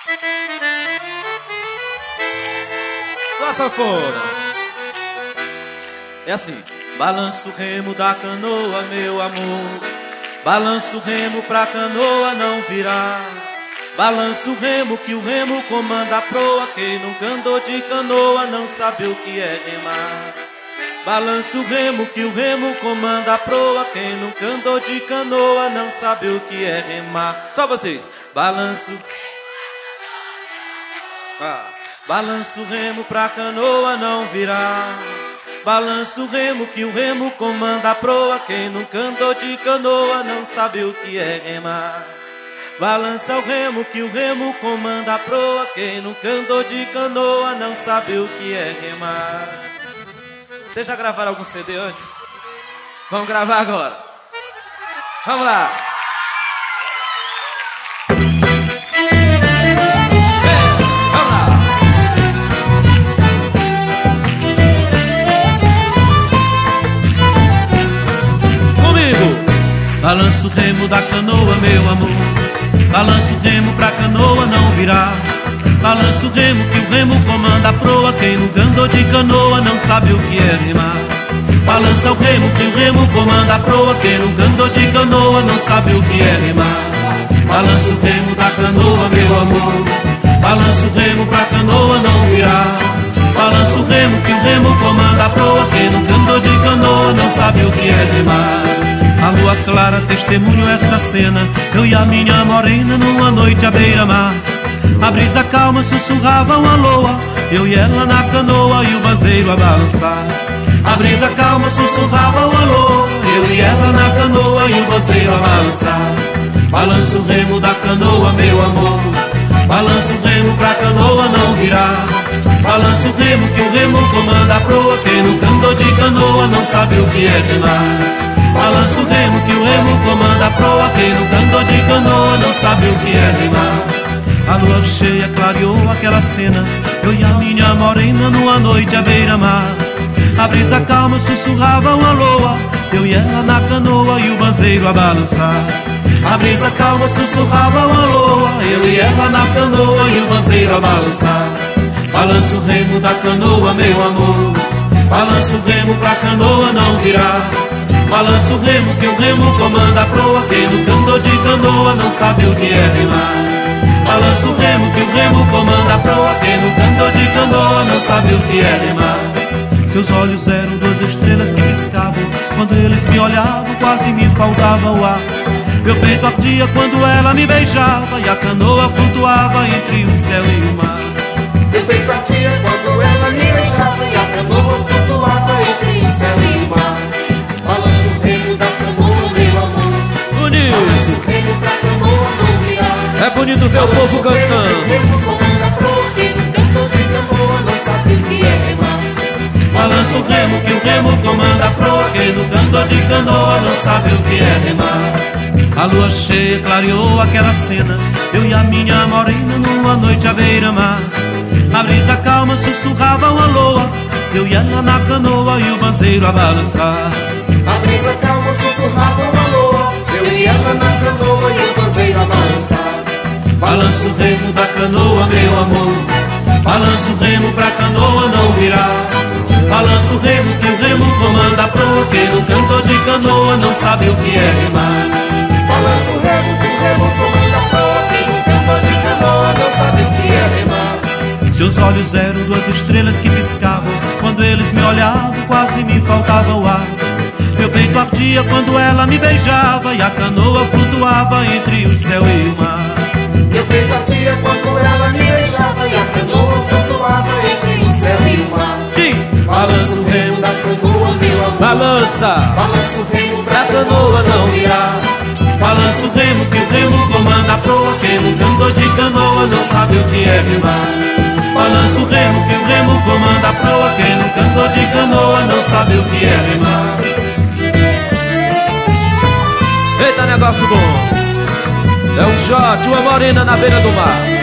Só a sanfona. É assim. Balança o remo da canoa, meu amor. Balança o remo pra canoa não virar. Balança o remo que o remo comanda a proa. Quem nunca andou de canoa não sabe o que é remar. Balança o remo que o remo comanda a proa. Quem nunca andou de canoa não sabe o que é remar. Só vocês. Balança Balança o remo pra canoa não virar. Balança o remo que o remo comanda a proa. Quem nunca andou de canoa não sabe o que é remar. Balança o remo que o remo comanda a proa. Quem nunca andou de canoa não sabe o que é remar. Vocês já gravaram algum CD antes? Vamos gravar agora. Vamos lá. Balança o remo da canoa, meu amor. Balança o remo pra canoa não virar. Balança o remo que o remo comanda a proa. Quem nunca andou de canoa não sabe o que é remar. Balança o remo que o remo comanda a proa. Quem nunca andou de canoa não sabe o que é remar. Balança o remo da canoa, meu amor. Balança o remo pra canoa não virar. Balança o remo que o remo comanda a proa. Quem nunca andou de canoa não sabe o que é remar. A lua clara testemunho essa cena. Eu e a minha morena numa noite à beira-mar. A brisa calma sussurrava uma loa. Eu e ela na canoa e o banzeiro a balançar. A brisa calma sussurrava uma loa. Eu e ela na canoa e o banzeiro a balançar. Balança o remo da canoa, meu amor. Balança o remo pra canoa não virar. Balança o remo que o remo comanda a proa. Quem nunca andou de canoa não sabe o que é remar. Balança o remo que o remo comanda a proa. Quem nunca andou de canoa não sabe o que é remar. A lua cheia clareou aquela cena. Eu e a minha morena numa noite à beira-mar. A brisa calma sussurrava uma loa. Eu e ela na canoa e o banzeiro a balançar. A brisa calma sussurrava uma loa. Eu e ela na canoa e o banzeiro a balançar. Balança o remo da canoa, meu amor. Balança o remo pra canoa não virar. Balança o remo que o remo comanda a proa. Quem nunca andou de canoa não sabe o que é remar. Balança o remo que o remo comanda a proa. Quem nunca andou de canoa não sabe o que é remar. Seus olhos eram duas estrelas que piscavam. Quando eles me olhavam quase me faltava o ar. Meu peito ardia quando ela me beijava. E a canoa flutuava entre o céu e o mar. Meu peito ardia quando ela me beijava. E a canoa flutuava entre o céu e o mar. Balança o remo da canoa, meu amor. Bonito. Balança o remo pra canoa não virar. É bonito ver o povo cantando. O remo comanda a proa. Quem nunca andou de canoa não sabe o que é remar. Balança o remo que o remo comanda a proa. Quem nunca andou de canoa não sabe o que é remar. A lua cheia clareou aquela cena. Eu e a minha morena numa noite à beira-mar. A brisa calma sussurrava uma loa. Eu e ela na canoa e o banzeiro a balançar. A brisa calma sussurrava uma loa. Eu e ela na canoa e o banzeiro a balançar. Balança o remo da canoa, meu amor. Balança o remo pra canoa não virar. Balança o remo que o remo comanda a proa. Quem nunca andou de canoa não sabe o que é remar. Balança o remo que o remo comanda a proa. Quem nunca andou de canoa não sabe o que é remar. Seus olhos eram duas estrelas que piscavam. Quando eles me olhavam quase me faltava o ar. Meu peito ardia quando ela me beijava. E a canoa flutuava entre o céu e o mar. Meu peito ardia quando ela me beijava. E a canoa flutuava entre o céu e o mar. Diz! Balança o remo da canoa, meu amor. Balança! Balança o remo Pra canoa não virar. Balança o remo que o remo comanda a proa. Quem nunca andou de canoa não sabe o que é remar. Balança o remo que o remo comanda a proa. Quem nunca andou de canoa não sabe o que é remar. Eita, negócio bom. É um shot, uma morena na beira do mar.